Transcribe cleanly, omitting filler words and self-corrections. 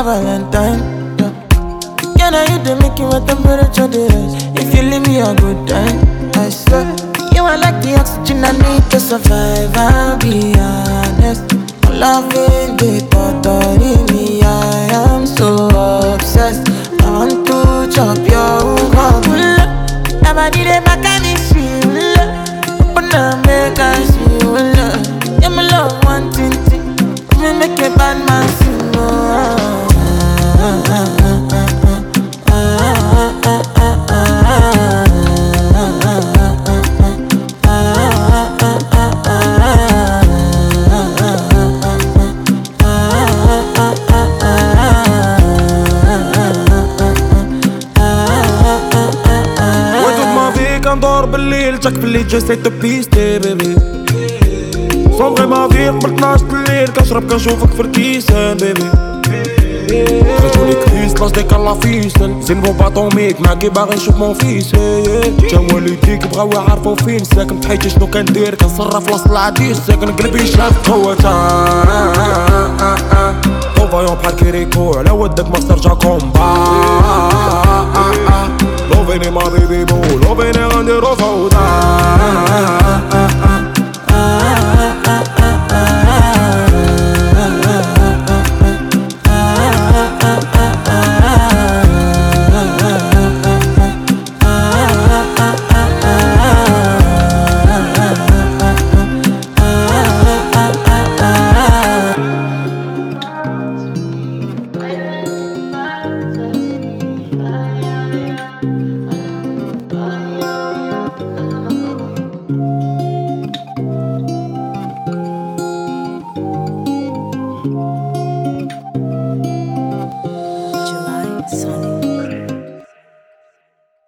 my Valentine. Can I hit the making with temperature days? If you leave me a good time, I swear. You are like the oxygen I need to survive, I'll be honest. My loving the thought of me, I am so obsessed. I want to chop your heart. Nobody dey back at me, she open up, make us see. Yeah, my love one thing, me make a bad man sing. ندور بالليل جاك باللي جيسي تو بيستي بيبي صومغي ما فيق من 12 الليل كنشرب كنشوفك في الكيسان بيبي خرجولي كريس لاش ديك الله فيسن زين بوب اتوميك معاكي باغي نشوف مون فيس جا والديك بغاو يعرفو فين ساكن بحياتي شنو كندير كنصرف وسط العديس ساكن قلبي شاف قوتا طوفايون بحال كيريكو على ودك ما ترجع كومبا لوفيني ما بيبي بو لوفيني غنديرو فوضى